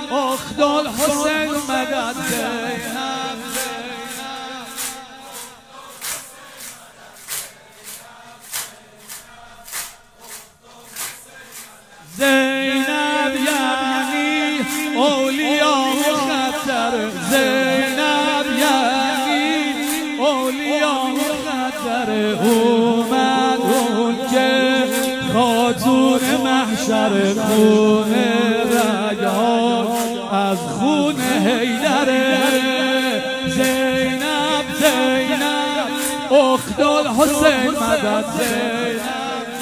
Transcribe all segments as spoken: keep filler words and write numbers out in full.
اخت الحسین مدد زینب زینب یعنی اولیاء خطر زینب یعنی اولیاء خطر اومد اون که خاتون محشر خون رگها از خون حیدره زینب زینب اخت الحسین مدد زینب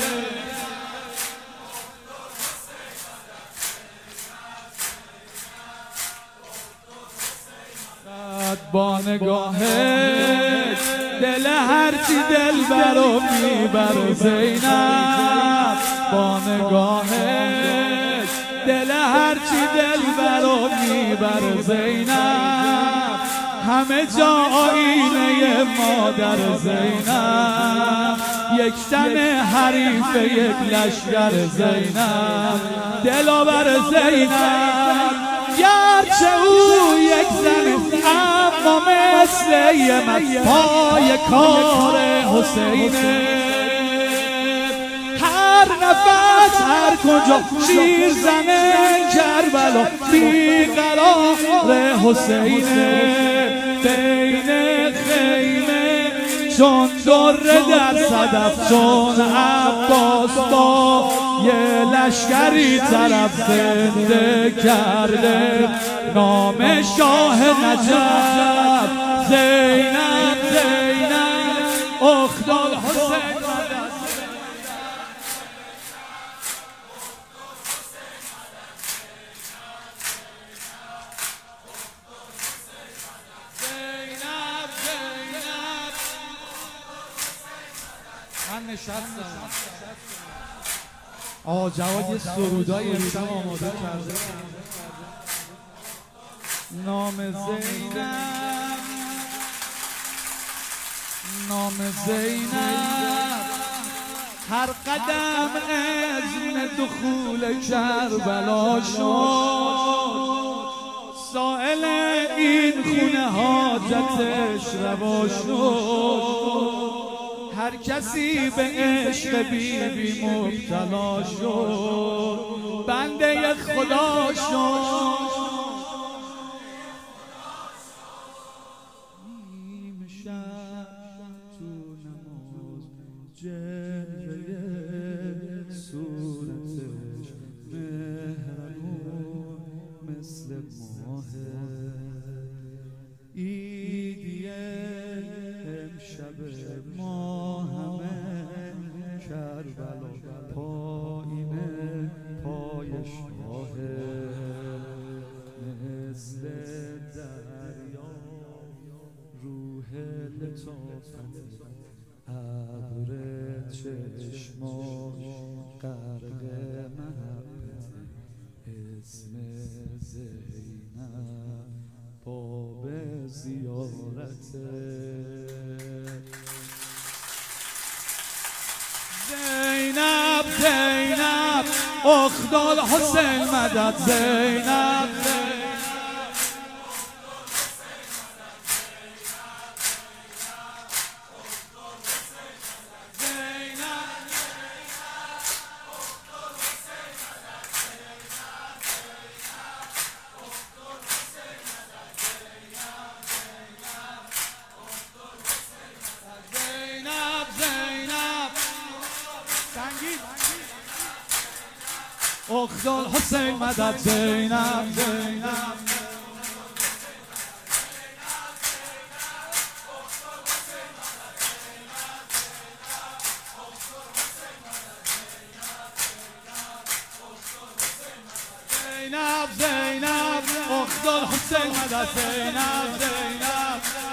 با نگاهش دل هرچی دل برو میبر زینب با نگاهش دل هرچی دل برو میبر زینب همه جا آینه مادر زینب یک تن حریف یک لشکر زینب دلاور زینب گرچه او یک زن اما مثل یه من پای کار حسینه هر نفس هر کجا شیر زنه کربلا بیقرار حسینه بین خیمه چون دره در صدف چون عباس با یه لشکری طرف زنده کرده نام شاه نجف زینب زینب اخت الحسین من نشستم آقا جواد یه سرودای امشب آماده کرده نام زینب نام زینب هر قدم اذن دخول کربلا شد سائل این خونه حاجتش روا شد هر کسی به عشق بی بی مبتلا شد بنده خدا شد نیم شب تو نماز جلوه صورتش مهربون مثل ماه ایدی امشب ما همه کربلا پایینه پای شاه مثل دریا روح لطافت ابر چشماش غرق محبت اسم زینب باب زیارت زینب زینب اخت الحسین مدد زینب اخت الحسین مدد زینب زینب زینب زینب اخت الحسین مدد زینب زینب